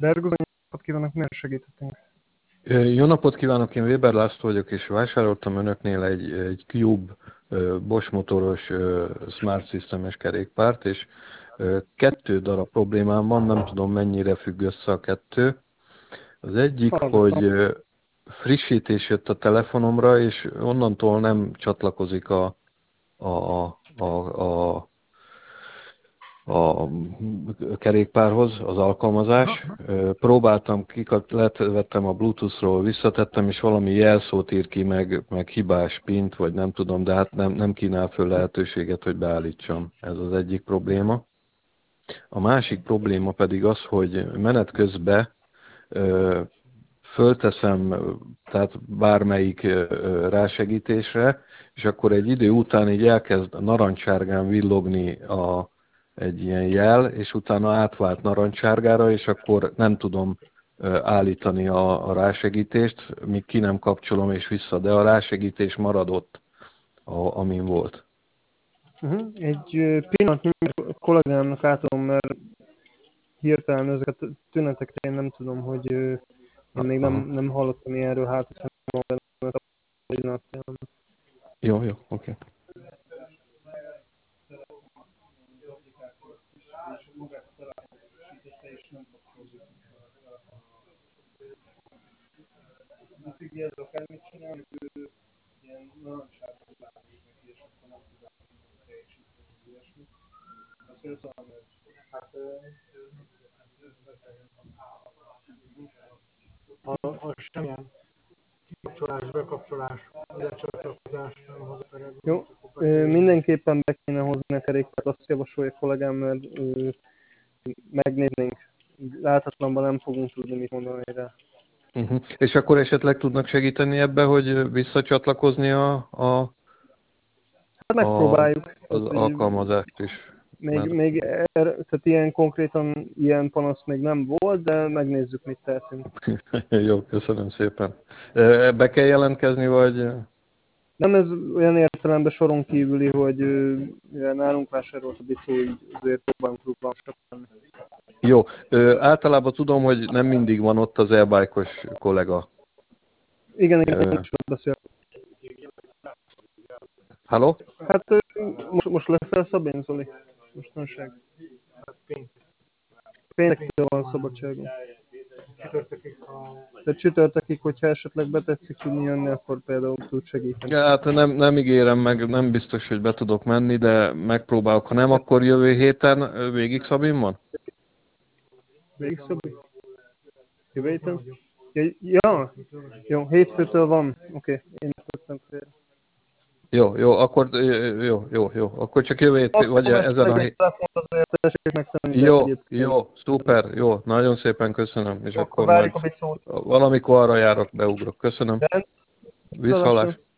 Bergozó, napot kívánok, miért segítettünk? Jó napot kívánok, én Weber László vagyok, és vásároltam önöknél egy Cube Bosch motoros Smart Systemes kerékpárt, és 2 darab problémám van, nem tudom mennyire függ össze a 2. Az egyik, Hallgatom. hogy frissítés jött a telefonomra, és onnantól nem csatlakozik a, a, a a kerékpárhoz az alkalmazás. Próbáltam, levettem a Bluetooth-ról, visszatettem, és valami jelszót ír ki, meg hibás pint, vagy nem tudom, de hát nem kínál föl lehetőséget, hogy beállítsam. Ez az egyik probléma. A másik probléma pedig az, hogy menet közben fölteszem, tehát bármelyik rásegítésre, és akkor egy idő után így elkezd narancssárgán villogni egy ilyen jel, és utána átvált narancssárgára, és akkor nem tudom állítani a rásegítést, míg ki nem kapcsolom és vissza, de a rásegítés maradott, amin volt. Egy pillanat, a kollégámnak átadom, mert hirtelen ezeket a tüneteket én nem tudom, hogy én még nem hallottam ilyenről, hát hiszen van benne a pillanat. Jó, oké. Ha semmilyen kikapcsolás, bekapcsolás, lecsatlakozás nem hozott eredményt. Jó, mindenképpen be kéne hozni a kerékpárt, azt javasolja a kollégám, mert megnéznénk. Láthatatlanban nem fogunk tudni mit mondani rá. És akkor esetleg tudnak segíteni ebbe, hogy visszacsatlakozni Hát megpróbáljuk. az alkalmazást is? Még tehát ilyen konkrétan ilyen panasz még nem volt, de megnézzük, mit tehetünk. Jó, köszönöm szépen. Be kell jelentkezni, vagy? Nem, ez olyan értelemben soron kívüli, hogy nálunk vásárolt a bicó, így azért próbálunk rugalmasak lenni. Jó, általában tudom, hogy nem mindig van ott az e-bike-os kollega. Igen, most beszél. Halló? Hát most leszel Szabén, Zoli? Mostanság. Péntektől van szabadságon. Tehát csütörtökig, hogyha esetleg betetszik tudni jönni, akkor például tud segíteni. Ja, hát nem ígérem meg, nem biztos, hogy be tudok menni, de megpróbálok. Ha nem, akkor jövő héten végig Szabin van? Végig Szabi? Jövő héten? Ja, jó, hétfőtől van. Oké, én tettem félre. Jó, akkor jó. Akkor csak jövő hét, vagy ezen a héten. Jó, szuper, jó, nagyon szépen köszönöm, és akkor majd valamikor arra járok, beugrok. Köszönöm. Viszhallás.